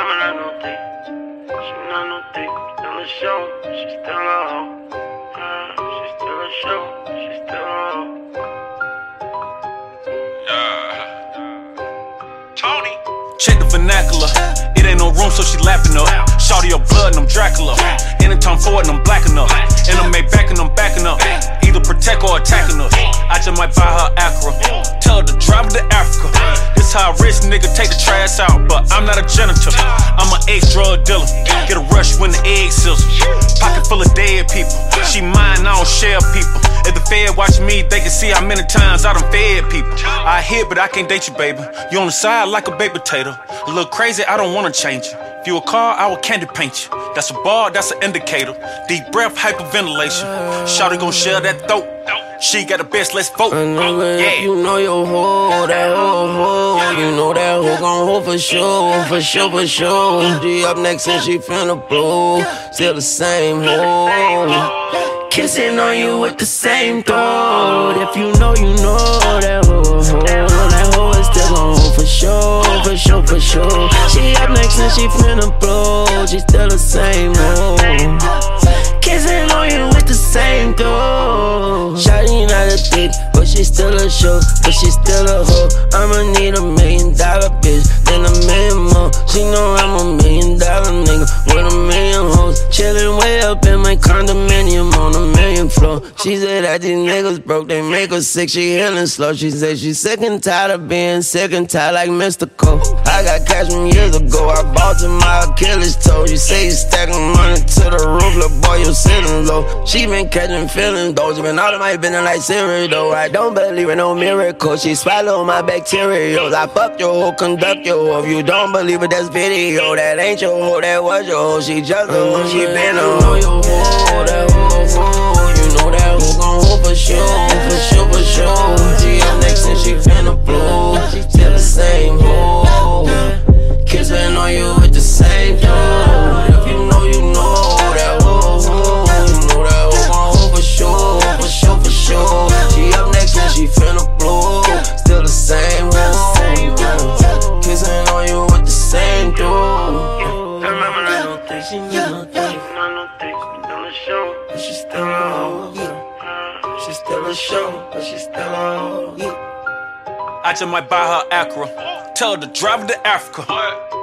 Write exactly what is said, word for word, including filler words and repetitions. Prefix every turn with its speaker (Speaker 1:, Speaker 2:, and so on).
Speaker 1: Remember that no thick. She not no thick. Still a show. She still a hoe. Uh, she still a show. She still a hoe.
Speaker 2: Yeah. Tony. Check the vernacular. It ain't no room, so she lapping up. Shawty your blood and I'm Dracula. Anytime forward and I'm black enough. And I'm made back and I'm backing up. Either protect or attacking us. I just might buy her Acura. Tell her to drive her to Africa. This how a rich nigga take the trash out, but I'm not a janitor. I'm an ex-drug dealer. Get a rush when the egg sizzle. Pocket full of dead people. She mine, I don't share people. If the Fed watch me, they can see how many times I done fed people. I hear, but I can't date you, baby. You on the side like a baked potato. A little crazy, I don't wanna change you. If you a car, I will candy paint you. That's a bar, that's an indicator. Deep breath, hyperventilation. Shawty gon' share that throat. She got the best, let's vote.
Speaker 3: Yeah. You know your hoe, that hoe, hoe. You know that hoe gon' hold for sure, for sure, for sure. She up next and she finna blow. Still the same hoe. Kissing on you with the same throat. If you know, you know that hoe, hoe. That hoe is still gon' hold for sure, for sure, for sure. She up next and she finna blow. She still the same hoe. Kissing on you with the same throat. Shawty not a thief, but she still a show, but she still a hoe. I'ma need a million dollar bitch, then a million more. She know I'm a million dollar nigga with a million hoes. Chillin' way up in my condominium on a million floor. She said that these niggas broke, they make her sick, she healing slow. She said she sick and tired of being sick and tired like Mister Cole. I got cash from years ago, I bought to my Achilles toe. She say you stacking money to the roof, little boy, you sitting low. She been catching feelings though, she been all of my business like cereal though. I don't believe in no miracle, she swallow my bacterials. I fucked your hoe, conduct your hoe. If you don't believe it, that's video. That ain't your hoe, that was your hoe. She just a hoe, she been a hoe. You know that hoe, hoe. You know that hoe gon' hold for sure, for sure, for sure. She up next and she finna blow. Still the same hoe. Kissing on you with the same throat. If you know, you know that hoe, hoe. You know that hoe gon' hold for sure, for sure, for sure. She up next and she finna blow. Still the same hoe. Kissing on you with the same throat.
Speaker 1: Remember that no thick. She not no thick. Still a show, but she still a hoe. She still a show, but she still a hoe.
Speaker 2: I just might buy her Acura. Tell her to drive her to Africa.